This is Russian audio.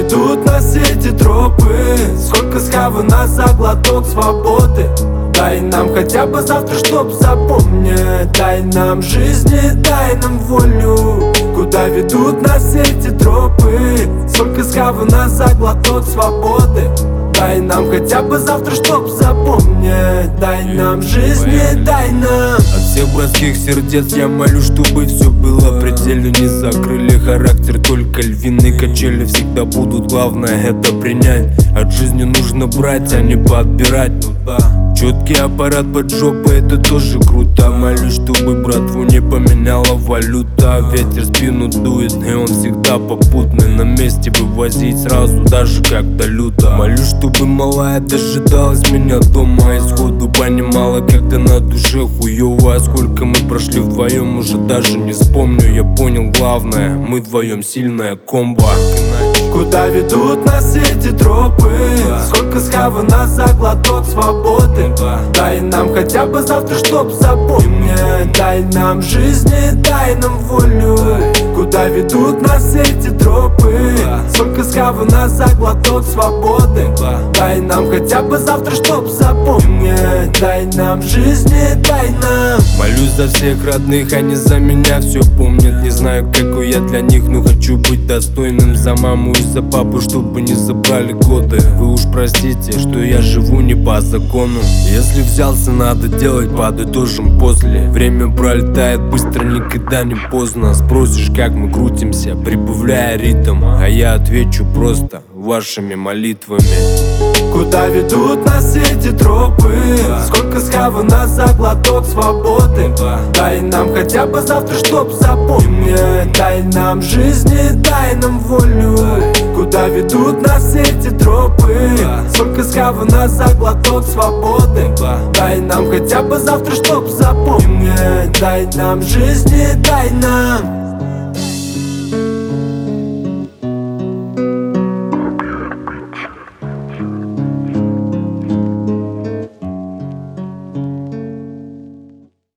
ведут нас эти тропы? Сколько схавано за глоток свободы? Дай нам хотя бы завтра, чтоб запомнить. Дай нам жизни, дай нам волю. Куда ведут нас эти тропы? Сколько схавано за глоток свободы? Дай нам хотя бы завтра, чтоб запомнить. Дай нам жизни, дай нам. От всех братских сердец я молю, чтобы все было предельно. Не закрыли характер, только львиные качели всегда будут. Главное это принять. От жизни нужно брать, а не подбирать. Четкий аппарат под жопой, это тоже круто. Молюсь, чтобы братву не поменяла валюта. Ветер спину дует, и он всегда попутный. На месте вывозить сразу, даже когда люто. Молюсь, чтобы малая дожидалась меня дома, и сходу понимала, когда на душе хуёво. А сколько мы прошли вдвоем, уже даже не вспомню. Я понял главное, мы вдвоем сильная комбо. Куда ведут нас эти тропы? Сколько схавано за глоток свободы? Дай нам хотя бы завтра, чтоб запомнить. Дай нам жизни, дай нам волю. Куда ведут нас эти тропы? Сколько схавано за глоток свободы? Дай нам хотя бы завтра, чтоб запомнить. Дай нам жизни, дай нам. Молюсь за всех родных, они за меня все помнят. Не знаю, какой я для них, но хочу быть достойным. За маму и за папу, чтобы не забрали годы. Вы уж простите, что я живу не по закону. Если взялся, надо делать, подытожим после. Время пролетает быстро, никогда не поздно. Спросишь, как мы крутимся, прибавляя ритм, а я отвечу просто вашими молитвами. Куда ведут нас эти тропы? Сколько схавано за глоток свободы? Дай нам хотя бы завтра, чтоб запомнить. Дай нам жизни, дай нам волю. Куда ведут нас эти тропы? Сколько схавано за глоток свободы? Дай нам хотя бы завтра, чтоб запомнить. Дай нам жизни, дай нам.